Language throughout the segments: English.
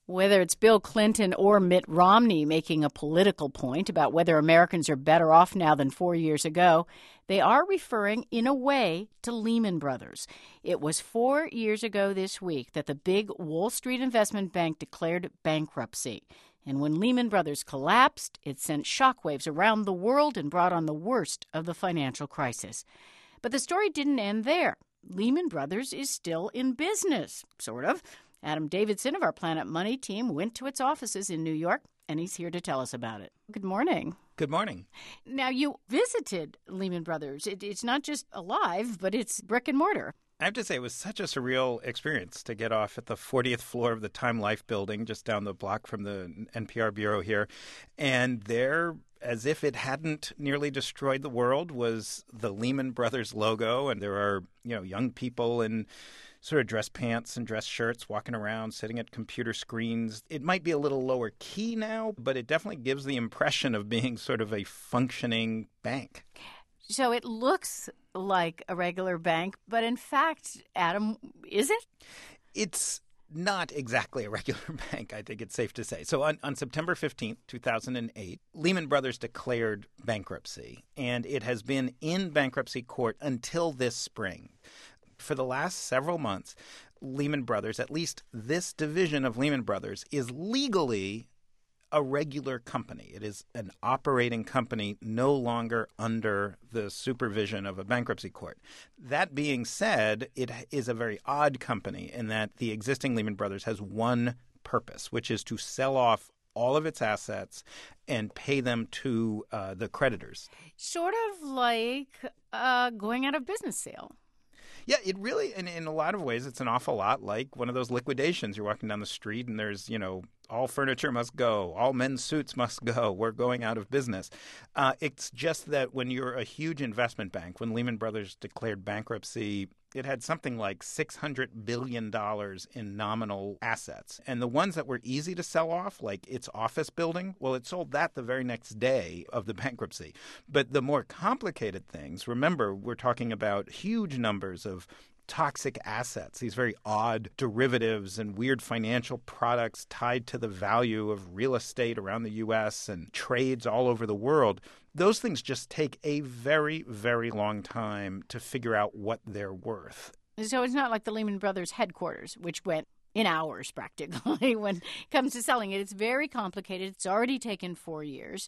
Whether it's Bill Clinton or Mitt Romney making a political point about whether Americans are better off now than 4 years ago, they are referring, in a way, to Lehman Brothers. It was 4 years ago this week that the big Wall Street investment bank declared bankruptcy. And when Lehman Brothers collapsed, it sent shockwaves around the world and brought on the worst of the financial crisis. But the story didn't end there. Lehman Brothers is still in business, sort of. Adam Davidson of our Planet Money team went to its offices in New York, and he's here to tell us about it. Good morning. Good morning. Now, you visited Lehman Brothers. It's not just alive, but it's brick and mortar. I have to say, it was such a surreal experience to get off at the 40th floor of the Time Life building just down the block from the NPR bureau here. And there, as if it hadn't nearly destroyed the world, was the Lehman Brothers logo. And there are, young people in sort of dress pants and dress shirts walking around, sitting at computer screens. It might be a little lower key now, but it definitely gives the impression of being sort of a functioning bank. So it looks like a regular bank, but in fact, Adam, is it? It's not exactly a regular bank, I think it's safe to say. So on September 15th, 2008, Lehman Brothers declared bankruptcy, and it has been in bankruptcy court until this spring. For the last several months, Lehman Brothers, at least this division of Lehman Brothers, is legally a regular company. It is an operating company no longer under the supervision of a bankruptcy court. That being said, it is a very odd company in that the existing Lehman Brothers has one purpose, which is to sell off all of its assets and pay them to the creditors. Sort of like going out of business sale. Yeah, it really, in a lot of ways, it's an awful lot like one of those liquidations. You're walking down the street and there's, all furniture must go, all men's suits must go, we're going out of business. It's just that when you're a huge investment bank, when Lehman Brothers declared bankruptcy, it had something like $600 billion in nominal assets. And the ones that were easy to sell off, like its office building, well, it sold that the very next day of the bankruptcy. But the more complicated things, remember, we're talking about huge numbers of toxic assets, these very odd derivatives and weird financial products tied to the value of real estate around the U.S. and trades all over the world. Those things just take a very, very long time to figure out what they're worth. So it's not like the Lehman Brothers headquarters, which went in hours practically when it comes to selling it. It's very complicated. It's already taken 4 years.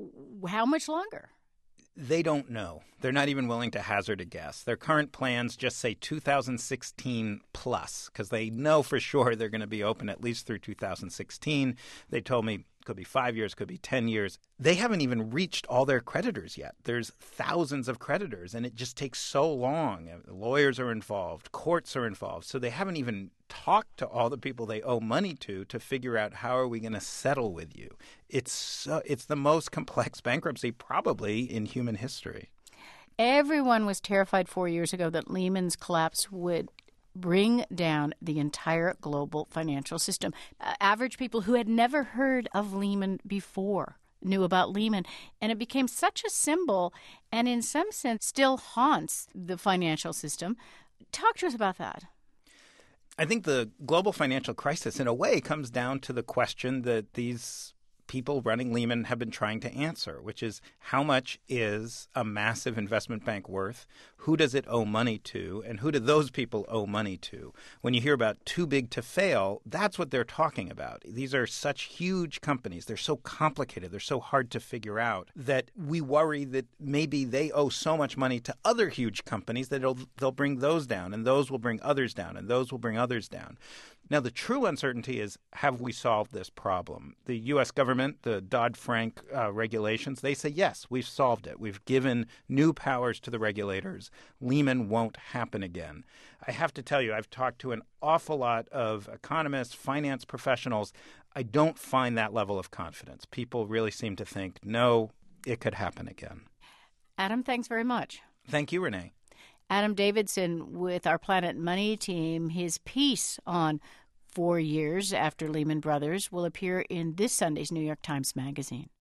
How much longer? They don't know. They're not even willing to hazard a guess. Their current plans just say 2016 plus, because they know for sure they're going to be open at least through 2016. They told me it could be 5 years, could be 10 years. They haven't even reached all their creditors yet. There's thousands of creditors, and it just takes so long. Lawyers are involved. Courts are involved. So they haven't even talked to all the people they owe money to figure out how are we going to settle with you. It's the most complex bankruptcy probably in human history. Everyone was terrified 4 years ago that Lehman's collapse would bring down the entire global financial system. Average people who had never heard of Lehman before knew about Lehman, and it became such a symbol and in some sense still haunts the financial system. Talk to us about that. I think the global financial crisis, in a way, comes down to the question that these people running Lehman have been trying to answer, which is how much is a massive investment bank worth? Who does it owe money to? And who do those people owe money to? When you hear about too big to fail, that's what they're talking about. These are such huge companies. They're so complicated. They're so hard to figure out that we worry that maybe they owe so much money to other huge companies that they'll bring those down, and those will bring others down, and those will bring others down. Now, the true uncertainty is, have we solved this problem? The U.S. government, the Dodd-Frank regulations, they say, yes, we've solved it. We've given new powers to the regulators. Lehman won't happen again. I have to tell you, I've talked to an awful lot of economists, finance professionals. I don't find that level of confidence. People really seem to think, no, it could happen again. Adam, thanks very much. Thank you, Renee. Adam Davidson with our Planet Money team. His piece on 4 years after Lehman Brothers will appear in this Sunday's New York Times Magazine.